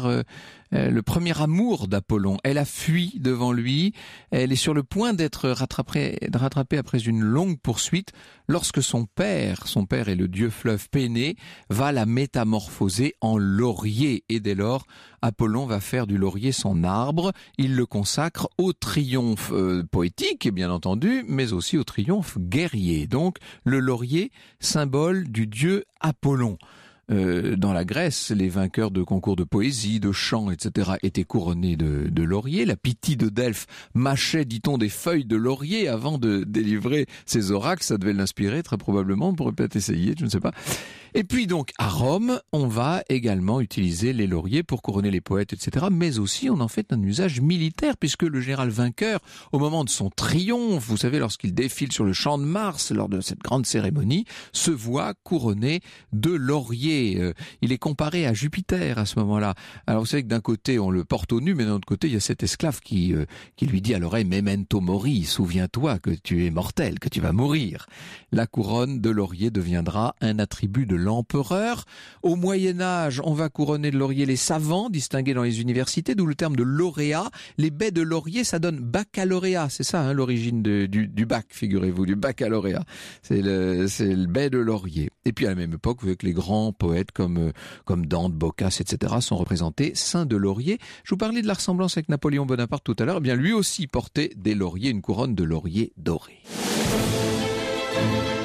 premier amour d'Apollon. Elle a fui devant lui. Elle est sur le point d'être rattrapée après une longue poursuite lorsque son père est le dieu fleuve Pénée, va la métamorphoser en laurier. Et dès lors, Apollon va faire du laurier son arbre. Il le consacre au triomphe poétique, bien entendu, mais aussi au triomphe guerrier. Donc, le laurier, symbole du dieu Apollon. Dans la Grèce, les vainqueurs de concours de poésie, de chant, etc. étaient couronnés de laurier. La Pythie de Delphes mâchait, dit-on, des feuilles de laurier avant de délivrer ses oracles. Ça devait l'inspirer, très probablement. On pourrait peut-être essayer, je ne sais pas. Et puis donc, à Rome, on va également utiliser les lauriers pour couronner les poètes, etc. Mais aussi, on en fait un usage militaire, puisque le général vainqueur, au moment de son triomphe, vous savez, lorsqu'il défile sur le champ de Mars, lors de cette grande cérémonie, se voit couronné de lauriers. Il est comparé à Jupiter à ce moment-là. Alors vous savez que d'un côté on le porte au nu, mais d'un autre côté il y a cet esclave qui lui dit à l'oreille « Memento mori », souviens-toi que tu es mortel, que tu vas mourir. La couronne de laurier deviendra un attribut de l'empereur. Au Moyen-Âge, on va couronner de laurier les savants, distingués dans les universités, d'où le terme de lauréat. Les baies de laurier, ça donne baccalauréat. C'est ça, l'origine du bac, figurez-vous, du baccalauréat. C'est le baie de laurier. Et puis à la même époque, vous voyez que les grands poètes comme Dante, Boccace, etc. sont représentés ceints de laurier. Je vous parlais de la ressemblance avec Napoléon Bonaparte tout à l'heure. Eh bien, lui aussi portait des lauriers, une couronne de laurier doré.